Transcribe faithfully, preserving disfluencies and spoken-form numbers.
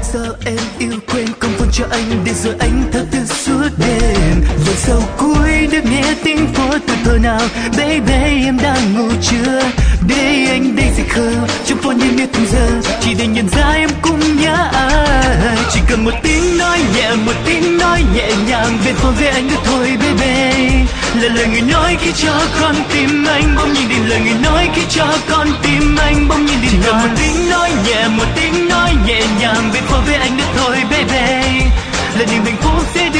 Sao em yêu quên không phone cho anh để rồi anh thao thức suốt đêm. Và sau cuối được nghe tiếng phố từ thuở nào, baby em đang ngủ chưa? Để anh đây giây khờ trong phone như biết từng giờ, chỉ để nhận ra em cũng nhớ ai. Chỉ cần một tiếng nói nhẹ, một tiếng nói nhẹ nhàng bên phone với anh được thôi baby. Là lời người nói khi cho con tim anh bỗng nhiên đi, lời người nói khi cho con tim anh bỗng nhiên đi. Chỉ cần một tiếng nói nhẹ, một tiếng nói nhẹ nhàng bên phone với anh được thôi baby. Là niềm hạnh phúc sẽ